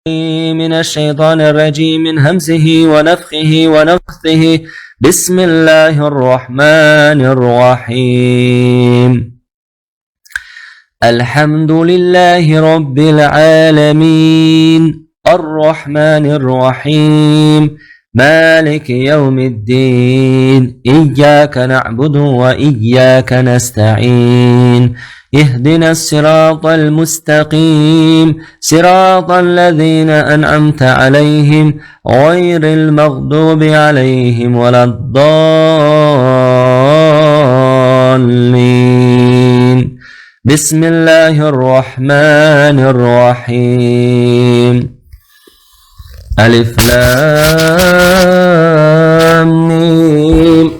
من الشيطان الرجيم من همزه ونفخه ونفثه. بسم الله الرحمن الرحيم. الحمد لله رب العالمين الرحمن الرحيم مالك يوم الدين. إياك نعبد وإياك نستعين. اهدنا الصراط المستقيم صراط الذين أنعمت عليهم غير المغضوب عليهم ولا الضالين. بسم الله الرحمن الرحيم. ألف لام ميم.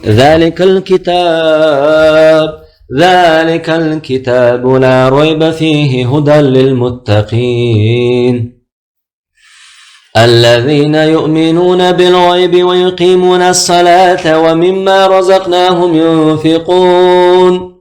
ذلك الكتاب لا ريب فيه هدى للمتقين الذين يؤمنون بالغيب ويقيمون الصلاة ومما رزقناهم ينفقون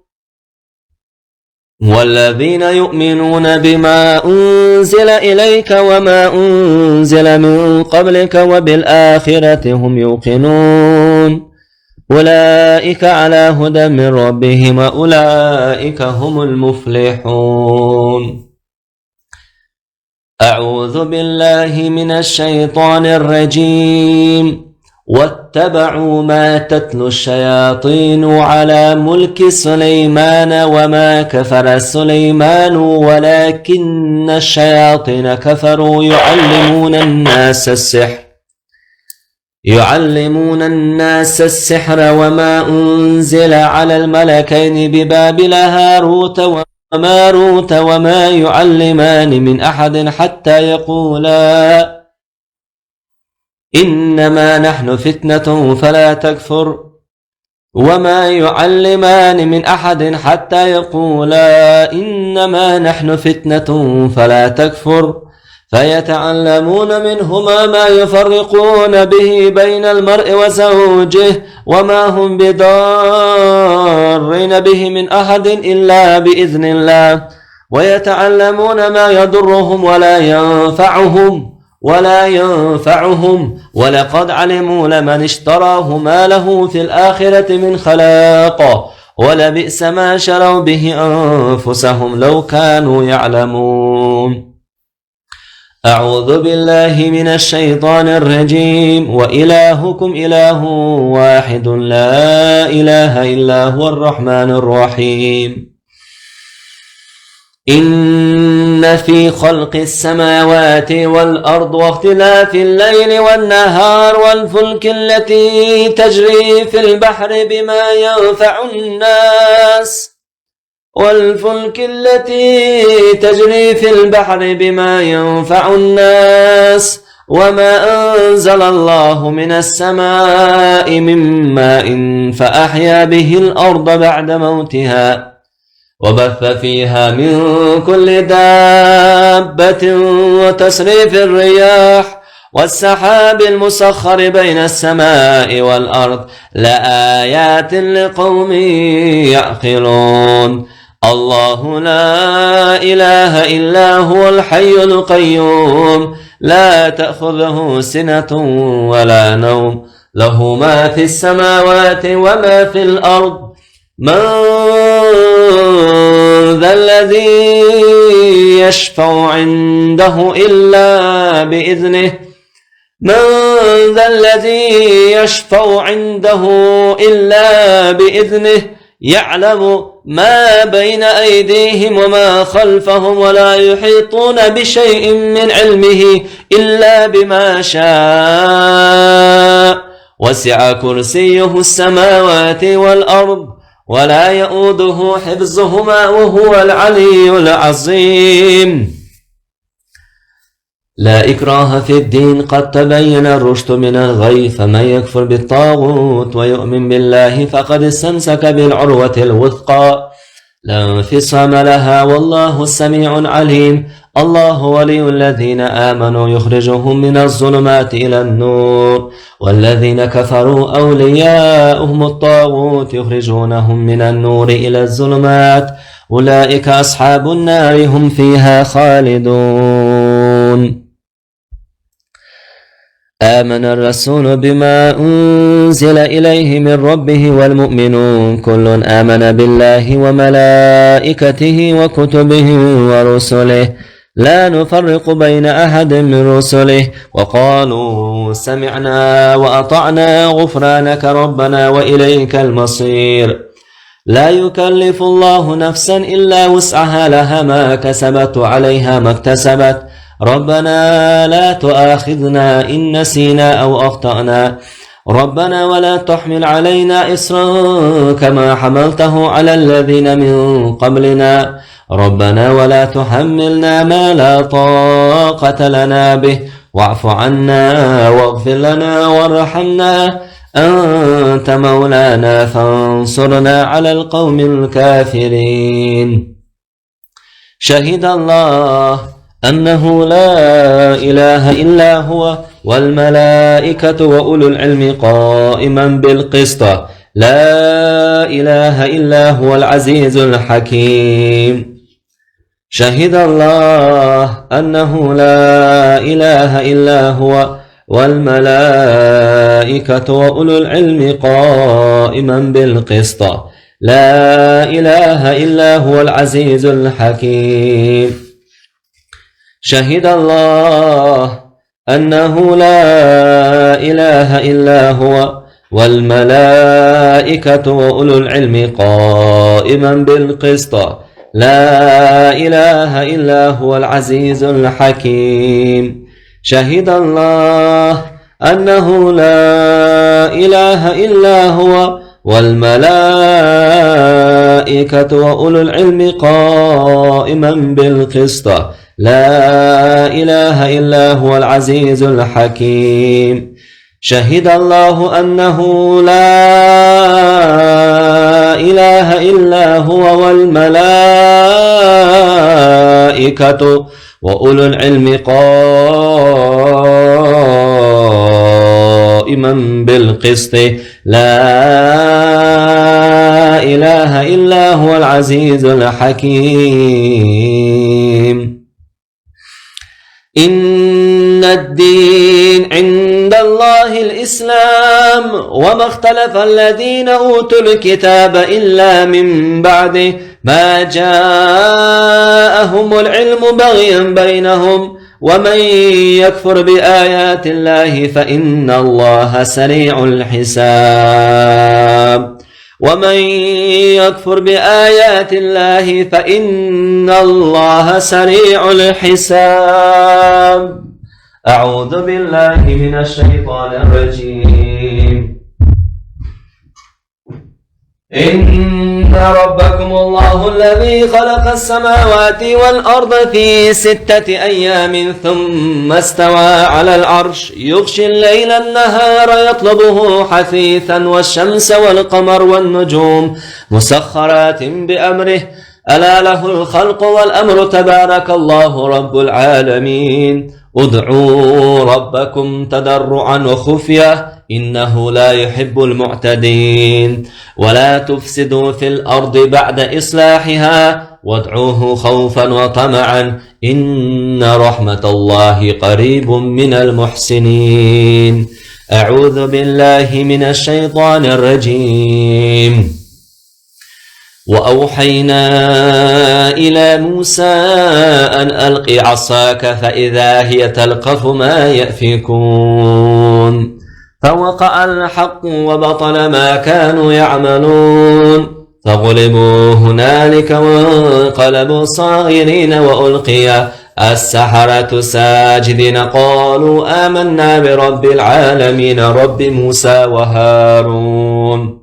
والذين يؤمنون بما أنزل إليك وما أنزل من قبلك وبالآخرة هم يوقنون أولئك على هدى من ربهم وأولئك هم المفلحون. أعوذ بالله من الشيطان الرجيم. واتبعوا ما تتلو الشياطين على ملك سليمان وما كفر سليمان ولكن الشياطين كفروا يعلمون الناس السحر وما أنزل على الملكين ببابل هاروت وماروت وما يعلمان من أحد حتى يقولا إنما نحن فتنة فلا تكفر وما يعلمان من أحد حتى يقولا إنما نحن فتنة فلا تكفر فيتعلمون منهما ما يفرقون به بين المرء وزوجه وما هم بضارين به من أحد إلا بإذن الله ويتعلمون ما يضرهم ولا ينفعهم ولقد علموا لمن اشتراه ما له في الآخرة من خلاق ولبئس ما شروا به أنفسهم لو كانوا يعلمون. أعوذ بالله من الشيطان الرجيم. وإلهكم إله واحد لا إله إلا هو الرحمن الرحيم. إن في خلق السماوات والأرض واختلاف الليل والنهار والفلك التي تجري في البحر بما ينفع الناس وما أنزل الله من السماء من ماء فأحيا به الأرض بعد موتها وبث فيها من كل دابة وتصريف الرياح والسحاب المسخر بين السماء والأرض لآيات لقوم يعقلون. الله لا إله إلا هو الحي القيوم لا تأخذه سنة ولا نوم له ما في السماوات وما في الأرض. من ذا الذي يشفع عنده إلا بإذنه يعلم ما بين أيديهم وما خلفهم ولا يحيطون بشيء من علمه إلا بما شاء وسع كرسيه السماوات والأرض ولا يؤوده حفظهما وهو العلي العظيم. لا إكراه في الدين قد تبين الرشد من الغي فمن يكفر بالطاغوت ويؤمن بالله فقد استمسك بالعروة الوثقى لا انفصام لها والله السميع العليم. الله ولي الذين آمنوا يخرجهم من الظلمات إلى النور والذين كفروا أولياؤهم الطاغوت يخرجونهم من النور إلى الظلمات أولئك أصحاب النار هم فيها خالدون. آمن الرسول بما أنزل إليه من ربه والمؤمنون كل آمن بالله وملائكته وكتبه ورسله لا نفرق بين أحد من رسله وقالوا سمعنا وأطعنا غفرانك ربنا وإليك المصير لا يكلف الله نفسا إلا وسعها لها ما كسبت وعليها ما اكتسبت ربنا لا تؤاخذنا إن نسينا أو أخطأنا ربنا ولا تحمل علينا إصرا كما حملته على الذين من قبلنا ربنا ولا تحملنا ما لا طاقة لنا به واعف عنا واغفر لنا وارحمنا أنت مولانا فانصرنا على القوم الكافرين شهد الله أنه لا إله إلا هو والملائكة وأولو العلم قائما بالقسط لا إله إلا هو العزيز الحكيم شهد الله أنه لا إله إلا هو والملائكة وأولو العلم قائما بالقسط لا إله إلا هو العزيز الحكيم شهد الله أنه لا إله إلا هو والملائكة وأولو العلم قائما بالقسط لا إله إلا هو العزيز الحكيم شهد الله أنه لا إله إلا هو والملائكة وأولو العلم قائما بالقسط لا إله إلا هو العزيز الحكيم شهد الله أنه لا إله إلا هو والملائكة وأولو العلم قائما بالقسط لا إله إلا هو العزيز الحكيم إن الدين عند الله الإسلام وما اختلف الذين أوتوا الكتاب إلا من بعده ما جاءهم العلم بغيا بينهم ومن يكفر بآيات الله فإن الله سريع الحساب ومن يكفر بآيات الله فإن الله سريع الحساب أعوذ بالله من الشيطان الرجيم إن ربكم الله الذي خلق السماوات والأرض في 6 أيام ثم استوى على العرش يغشي الليل النهار يطلبه حثيثا والشمس والقمر والنجوم مسخرات بأمره ألا له الخلق والأمر تبارك الله رب العالمين ادعوا ربكم تضرعا وخفية إنه لا يحب المعتدين ولا تفسدوا في الأرض بعد إصلاحها وادعوه خوفا وطمعا إن رحمة الله قريب من المحسنين أعوذ بالله من الشيطان الرجيم وأوحينا إلى موسى أن ألق عصاك فإذا هي تلقف ما يأفكون فوقع الحق وبطل ما كانوا يعملون فغلبوا هنالك وانقلبوا صاغرين وألقي السحرة ساجدين قالوا آمنا برب العالمين رب موسى وهارون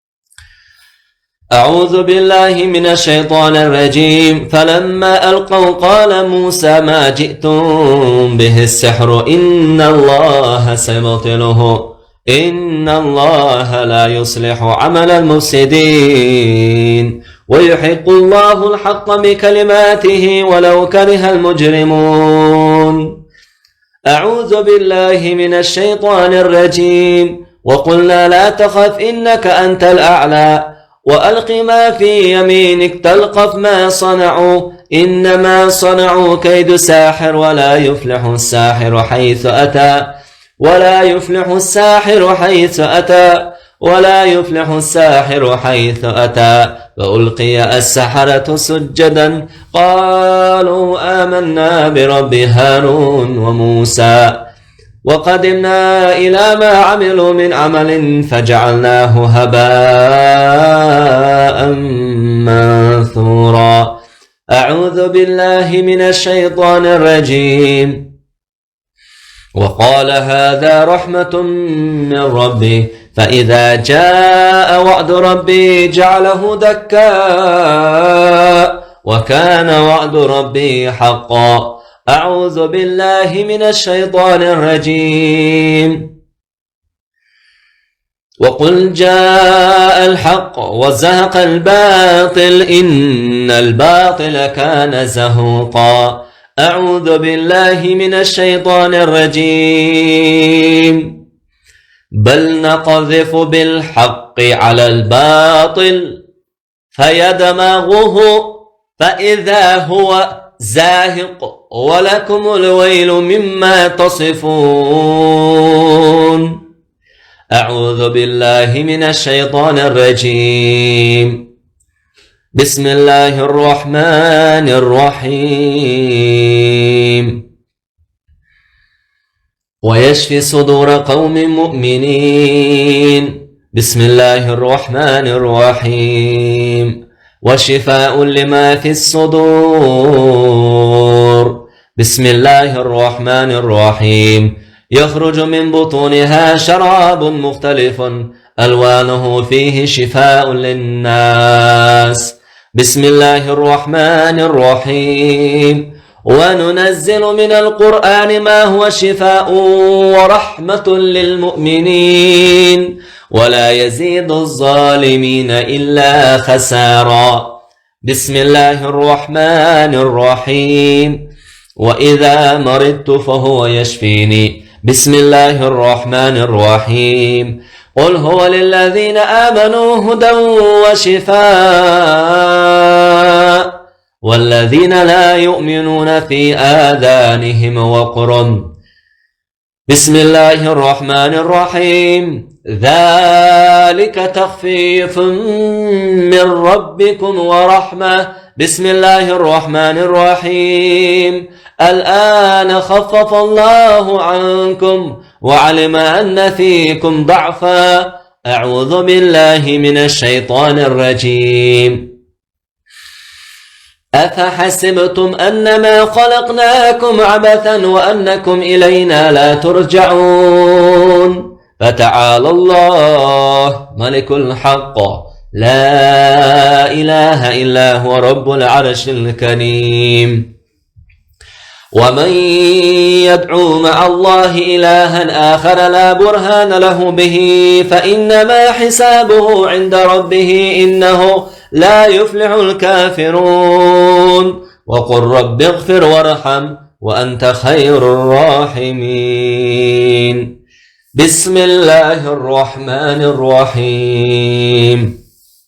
أعوذ بالله من الشيطان الرجيم فلما ألقوا قال موسى ما جئتم به السحر إن الله سيبطله إن الله لا يصلح عمل المفسدين ويحق الله الحق بكلماته ولو كره المجرمون أعوذ بالله من الشيطان الرجيم وقلنا لا تخف إنك أنت الأعلى وألق ما في يمينك تلقف ما صنعوا إنما صنعوا كيد ساحر ولا يفلح الساحر حيث أتى ولا يفلح الساحر حيث أتى ولا يفلح الساحر حيث أتى. فألقي السحرة سجدا قالوا آمنا برب هارون وموسى. وقدمنا إلى ما عملوا من عمل فجعلناه هباء منثورا. أعوذ بالله من الشيطان الرجيم. وقال هذا رحمة من ربي فإذا جاء وعد ربي جعله دكاء وكان وعد ربي حقا. أعوذ بالله من الشيطان الرجيم. وقل جاء الحق وزهق الباطل إن الباطل كان زهوقا. أعوذ بالله من الشيطان الرجيم. بل نقذف بالحق على الباطل فيدمغه فإذا هو زاهق ولكم الويل مما تصفون. أعوذ بالله من الشيطان الرجيم. بسم الله الرحمن الرحيم. ويشفي صدور قوم مؤمنين. بسم الله الرحمن الرحيم. وشفاء لما في الصدور. بسم الله الرحمن الرحيم. يخرج من بطونها شراب مختلف ألوانه فيه شفاء للناس. بسم الله الرحمن الرحيم. وننزل من القرآن ما هو شفاء ورحمة للمؤمنين ولا يزيد الظالمين إلا خسارا. بسم الله الرحمن الرحيم. وإذا مرضت فهو يشفيني. بسم الله الرحمن الرحيم. قل هو للذين آمنوا هدى وشفاء والذين لا يؤمنون في آذانهم وقر. بسم الله الرحمن الرحيم. ذلك تخفيف من ربكم ورحمة. بسم الله الرحمن الرحيم. الآن خفف الله عنكم وعلم أن فيكم ضعفا. أعوذ بالله من الشيطان الرجيم. أفحسبتم أنما خلقناكم عبثا وأنكم إلينا لا ترجعون. فتعالى الله ملك الحق لا إله إلا هو رب العرش الكريم. ومن يدعو مع الله إلها آخر لا برهان له به فإنما حسابه عند ربه إنه لا يفلح الكافرون. وقل رب اغفر وارحم وأنت خير الراحمين. بسم الله الرحمن الرحيم.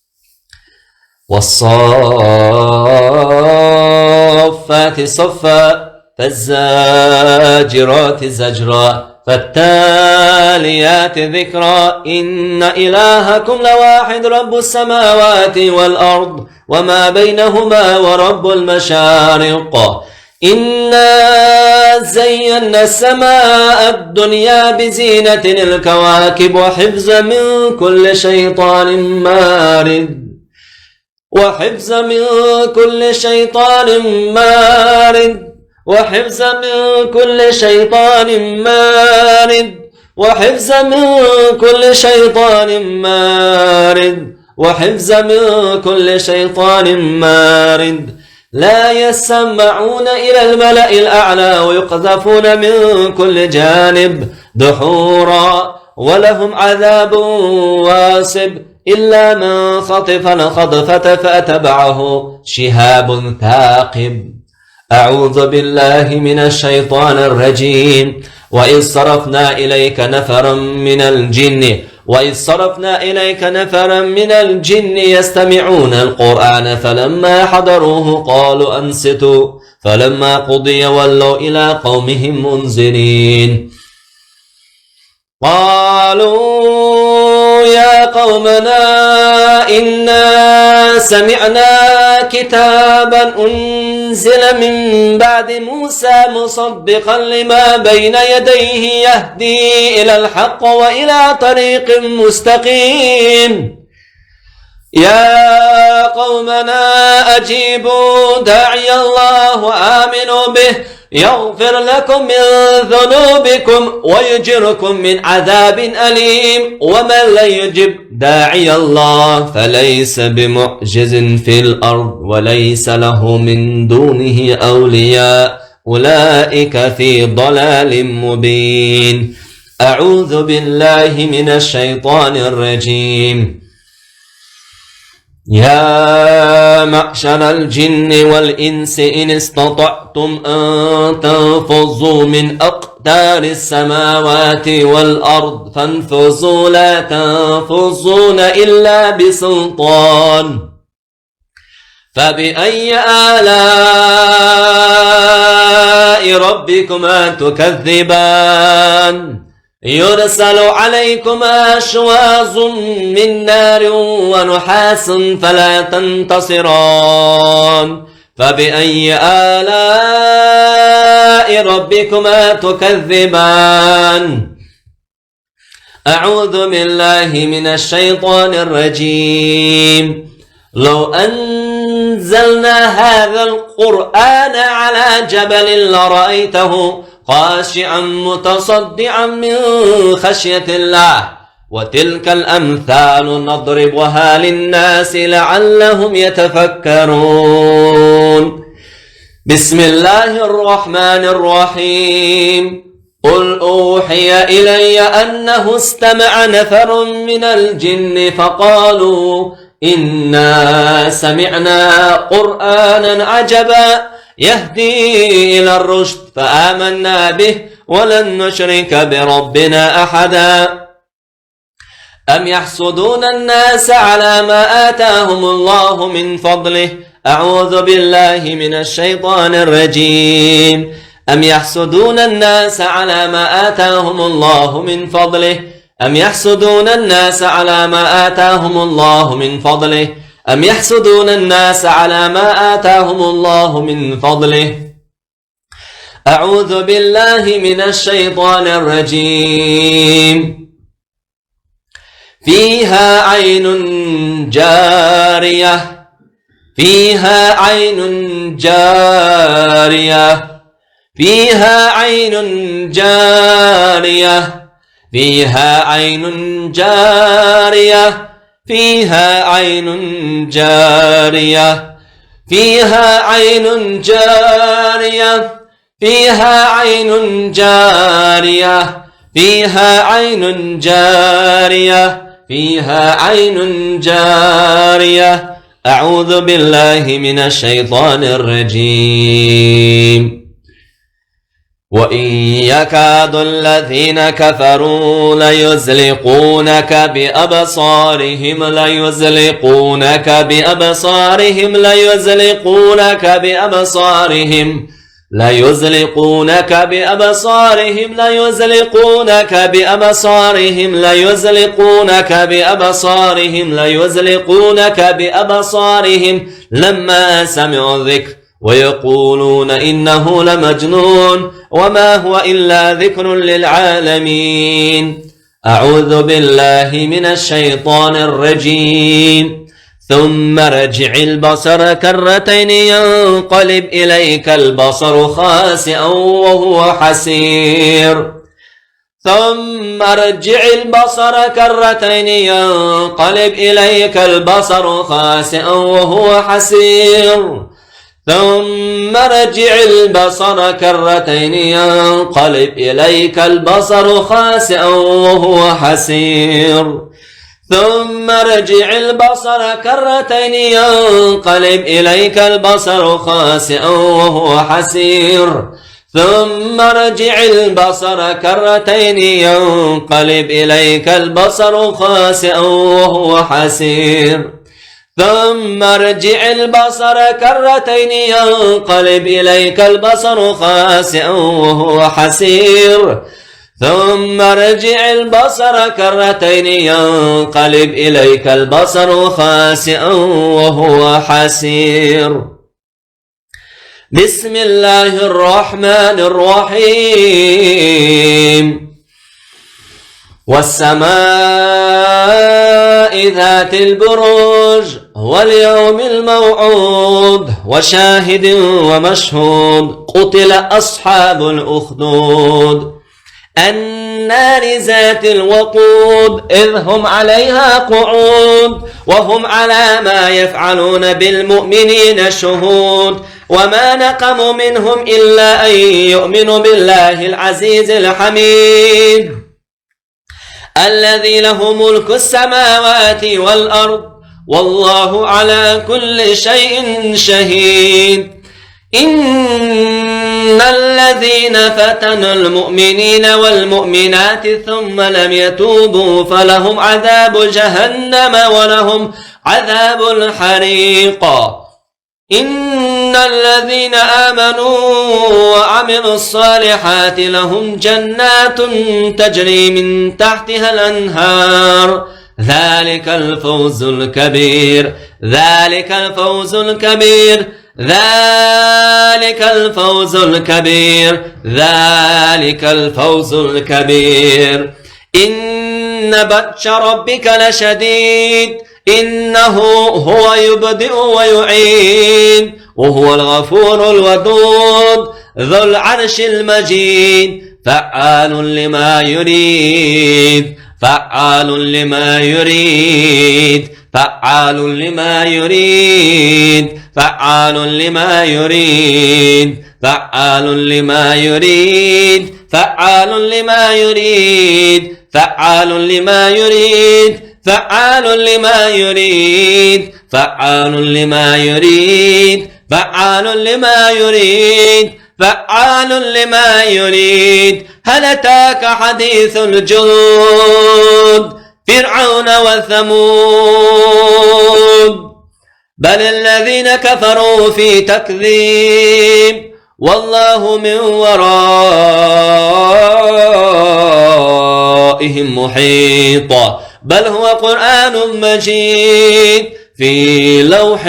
والصافات صفا فالزاجرات زجرا فالتاليات ذكرا. إن إلهكم لواحد رب السماوات والأرض وما بينهما ورب المشارق. إنا زينا السماء الدنيا بزينة الكواكب وحفظا من كل شيطان مارد وحفظا من كل شيطان مارد وحفظا من كل شيطان مارد وحفظا من كل شيطان مارد وحفظا من كل شيطان مارد. لا يسمعون إلى الملأ الأعلى ويقذفون من كل جانب دحورا ولهم عذاب واصب إلا من خطف الخطفة فأتبعه شهاب ثاقب. أعوذ بالله من الشيطان الرجيم. وإذ صرفنا إليك نفرا من الجن يستمعون القرآن فلما حضروه قالوا أنصتوا فلما قضي ولوا إلى قومهم منذرين. قالوا يا قومنا إنا سمعنا كتابا أنزل من بعد موسى مصدقا لما بين يديه يهدي إلى الحق وإلى طريق مستقيم يا قومنا أجيبوا داعي الله وآمنوا به يغفر لكم من ذنوبكم ويجركم من عذاب أليم ومن لا يجب داعي الله فليس بمعجز في الأرض وليس له من دونه أولياء أولئك في ضلال مبين. أعوذ بالله من الشيطان الرجيم. يا معشر الجن والإنس إن استطعتم أن تنفذوا من أقدار السماوات والأرض فانفذوا لا تنفذون إلا بسلطان. فبأي آلاء ربكما تكذبان يرسل عليكما شواظ من نار ونحاس فلا تنتصران. فبأي آلاء ربكما تكذبان. أعوذ بالله من الشيطان الرجيم. لو أنزلنا هذا القرآن على جبل لرأيته خاشعا متصدعا من خشية الله وتلك الأمثال نضربها للناس لعلهم يتفكرون. بسم الله الرحمن الرحيم. قل أوحي إلي أنه استمع نفر من الجن فقالوا إنا سمعنا قرآنا عجبا يهدي إلى الرشد فآمنا به ولن نشرك بربنا أحدا. أم يحسدون الناس على ما آتاهم الله من فضله. أعوذ بالله من الشيطان الرجيم. أم يحسدون الناس على ما آتاهم الله من فضله. أم يحسدون الناس على ما آتاهم الله من فضله. أم يحسدون الناس على ما آتاهم الله من فضله. أعوذ بالله من الشيطان الرجيم. فيها عين جارية. فيها عين جارية. فيها عين جارية. فيها عين جارية. فيها عين جارية. فيها عين جارية. فيها عين جارية. فيها عين جارية. فيها عين جارية. أعوذ بالله من الشيطان الرجيم. وإن يكاد الذين كفروا ليزلقونك بأبصارهم ليزلقونك بأبصارهم ليزلقونك بأبصارهم ليزلقونك بأبصارهم ليزلقونك بأبصارهم ليزلقونك بأبصارهم ليزلقونك بأبصارهم لما سمعوا الذكر ويقولون إنه لمجنون وما هو إلا ذكر للعالمين. أعوذ بالله من الشيطان الرجيم. ثم رجع البصر كرتين ينقلب إليك البصر خاسئا وهو حسير. ثم رجع البصر كرتين ينقلب إليك البصر خاسئا وهو حسير. ثم رجع البصر كرتين ينقلب إليك البصر خاسئا وهو حسير. ثم رجع البصر كرتين ينقلب إليك البصر خاسئا وهو حسير. ثم رجع البصر كرتين ينقلب إليك البصر خاسئا وهو حسير. ثم رجع البصر كرتين ينقلب إليك البصر خاسئا وهو حسير. ثم ارجع البصر كرتين ينقلب إليك البصر خاسئا وهو حسير. بسم الله الرحمن الرحيم. والسماء ذات البروج واليوم الموعود وشاهد ومشهود. قتل أصحاب الأخدود النار ذات الوقود إذ هم عليها قعود وهم على ما يفعلون بالمؤمنين شهود. وما نقموا منهم إلا أن يؤمنوا بالله العزيز الحميد الذي له ملك السماوات والأرض والله على كل شيء شهيد. إن الذين فتنوا المؤمنين والمؤمنات ثم لم يتوبوا فلهم عذاب جهنم ولهم عذاب الحريق. إن الذين آمنوا وعملوا الصالحات لهم جنات تجري من تحتها الأنهار. ذلك الفوز الكبير. ذلك الفوز الكبير. ذلك الفوز الكبير. ذلك الفوز الكبير. إن بطش ربك لشديد إنه هو يبدئ ويعيد وهو الغفور الودود ذو العرش المجيد. فعال لما يريد. فعال لما يريد. فعال لما يريد. فعال لما يريد. فعال لما يريد. فعال لما يريد. فعال لما يريد. فعال لما يريد. فعال لما يريد. فعال لما يريد. فعال لما يريد. هل أتاك حديث الجنود فرعون وثمود بل الذين كفروا في تكذيب والله من ورائهم محيط. بل هو قرآن مجيد في لوح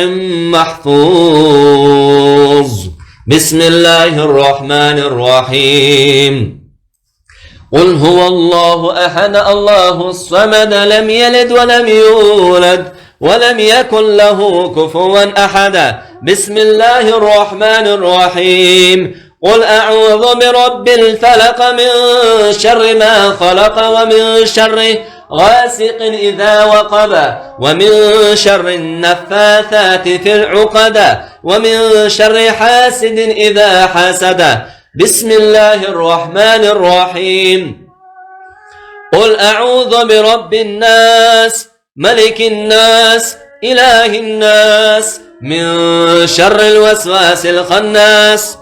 محفوظ. بسم الله الرحمن الرحيم. قل هو الله أحد الله الصمد لم يلد ولم يولد ولم يكن له كفوا أحد. بسم الله الرحمن الرحيم. قل أعوذ برب الفلق من شر ما خلق ومن شر غاسق إذا وقب ومن شر النفاثات في العقد ومن شر حاسد إذا حسد. بسم الله الرحمن الرحيم. قل أعوذ برب الناس ملك الناس إله الناس من شر الوسواس الخناس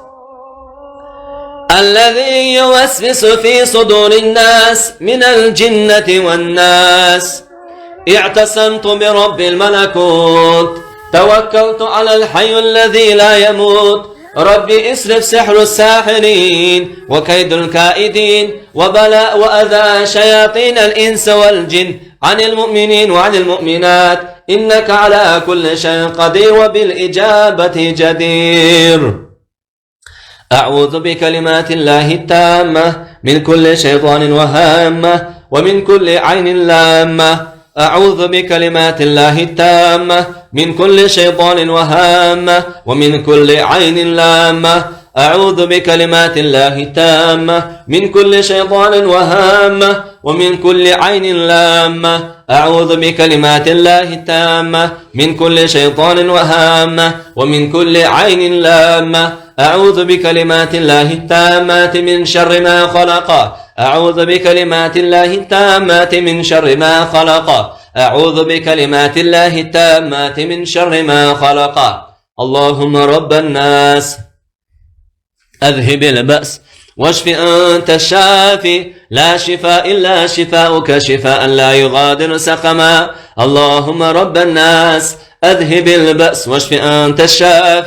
الذي يوسوس في صدور الناس من الجنة والناس. اعتصمت برب الملكوت توكلت على الحي الذي لا يموت. ربي اصرف سحر الساحرين وكيد الكائدين وبلاء وأذى شياطين الإنس والجن عن المؤمنين وعن المؤمنات إنك على كل شيء قدير وبالإجابة جدير. أعوذ بكلمات الله التامة من كل شيطان وهامة ومن كل عين لامة. أعوذ بكلمات الله التامة من كل شيطان وهامة ومن كل عين لامة. أعوذ بكلمات الله التامة من كل شيطان وهامة ومن كل عين لامة. أعوذ بكلمات الله التامة من كل شيطان وهامة ومن كل عين لامة. أعوذ بكلمات الله التامات من شر ما خلق. أعوذ بكلمات الله التامات من شر ما خلق. أعوذ بكلمات الله التامات من شر ما خلق. اللهم رب الناس أذهب البأس واشف أنت الشافي لا شفاء إلا شفاؤك شفاء لا يغادر سقما. اللهم رب الناس أذهب البأس واشف أنت الشافي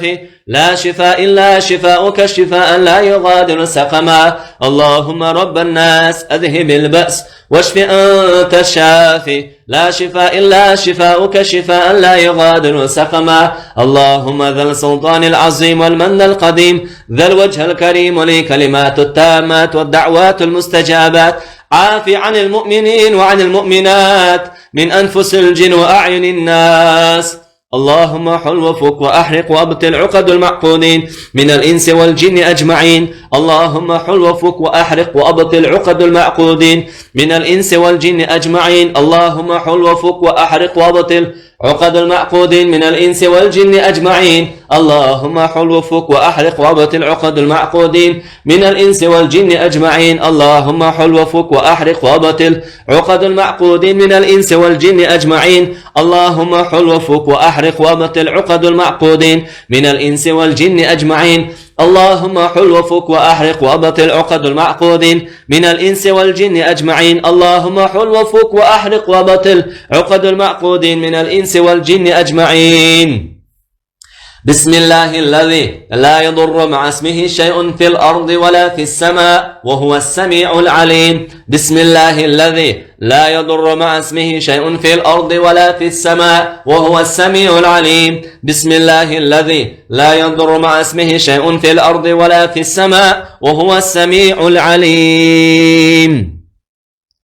لا شفاء إلا شفاؤك شفاء لا يغادر سقما. اللهم رب الناس أذهب البأس واشف أنت الشافي. لا شفاء إلا شفاؤك شفاء لا يغادر سقما. اللهم ذا السلطان العظيم والمن القديم ذا الوجه الكريم لي كلمات التامات والدعوات المستجابات. عافي عن المؤمنين وعن المؤمنات من أنفس الجن وأعين الناس. اللهم حل وفك وأحرق وأبطل عقد المعقودين من الإنس والجن أجمعين. اللهم حل وفك وأحرق وأبطل عقد المعقودين من الإنس والجن أجمعين. اللهم حل وفك وأحرق وأبطل عقد المعقودين من الإنس والجن أجمعين. اللهم حل وفك وأحرق وأبطل عقد المعقودين من الإنس والجن أجمعين. اللهم حل وفك وأحرق وأبطل عقد المعقودين من الإنس والجن أجمعين. اللهم حل وفك وأحرق وأبطل عقد المعقودين من الإنس والجن أجمعين. اللهم حل وفك وأحرق وأبطل عقد المعقودين من الإنس والجن أجمعين. اللهم حل وفك وأحرق وأبطل عقد المعقودين من الإنس والجن أجمعين. بسم الله الذي لا يضر مع اسمه شيء في الأرض ولا في السماء وهو السميع العليم. بسم الله الذي لا يضر مع اسمه شيء في الأرض ولا في السماء وهو السميع العليم. بسم الله الذي لا يضر مع اسمه شيء في الأرض ولا في السماء وهو السميع العليم.